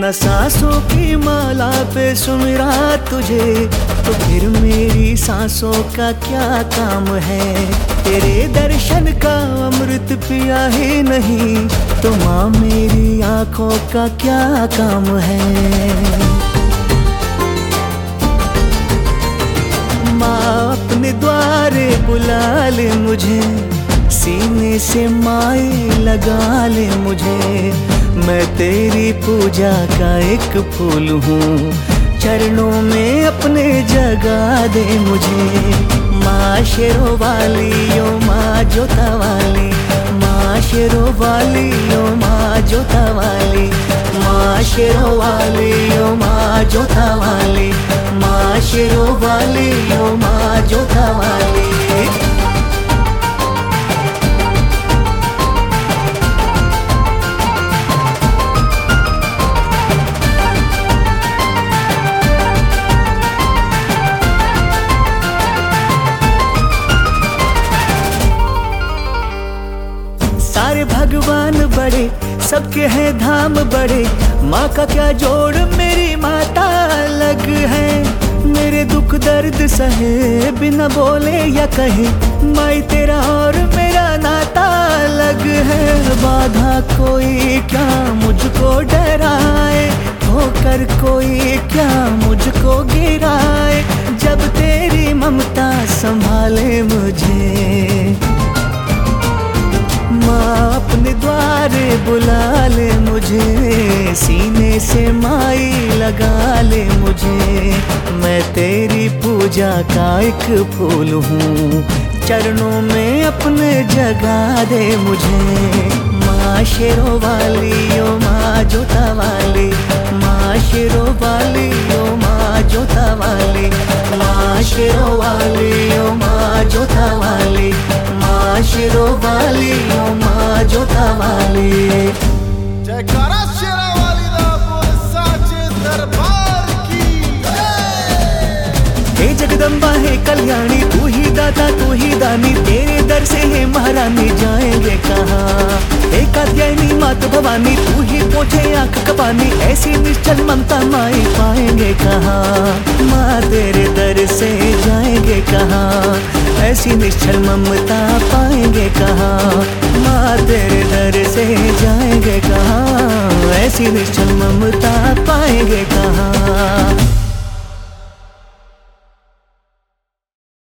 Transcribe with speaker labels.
Speaker 1: न सांसों की माला पे सुमिरा तुझे, तो फिर मेरी सांसों का क्या काम है। तेरे दर्शन का अमृत पिया ही नहीं, तो माँ मेरी आंखों का क्या काम है। माँ अपने द्वारे बुला ले मुझे, सीने से माई लगा ले मुझे। मैं तेरी पूजा का एक फूल हूँ, चरणों में अपने जगा दे मुझे। माँ शेरों वाली ओ माँ जोता वाली, माँ शेरों वाली ओ माँ जोता वाली, माँ शेरों वाली ओ माँ जोता वाली, माँ शेरों वाली ओ माँ जोता वाली। सारे भगवान बड़े, सबके हैं धाम बड़े, माँ का क्या जोड़ मेरी माता अलग है। मेरे दुख दर्द सहे बिना बोले या कहे, माई तेरा और मेरा नाता अलग है। बाधा कोई क्या मुझको डराए, होकर कोई क्या मुझको गिराए, जब तेरी ममता संभाले मुझे। माँ अपने द्वारे बुला ले मुझे, सीने से माई लगा ले मुझे। मैं तेरी पूजा का एक फूल हूँ, चरणों में अपने जगा दे मुझे। माँ शेरों वाली ओ माँ जोता वाली, माँ शेरों वाली ओ माँ जोता वाली, माँ शेरों वाली ओ माँ जोता वाली, माँ शेरों वाली ओ माँ जोता वाली।
Speaker 2: जयकारा शेरा वाली दा बोल साचे दरबार की जय।
Speaker 1: हे जगदम्बा हे कल्याणी, तू ही दाता तू ही दानी, तेरे दर से हे महारानी जाएंगे कहाँ। हे कात्यायनी मात भवानी, तू ही पोछे आंख का पानी, ऐसी निश्चल ममता माई पाएंगे कहाँ। माँ तेरे दर से जाएंगे कहाँ, ऐसी निश्चल ममता पाएंगे कहाँ। माँ तेरे दर से जाएंगे कहाँ, ऐसी निश्चल ममता पाएंगे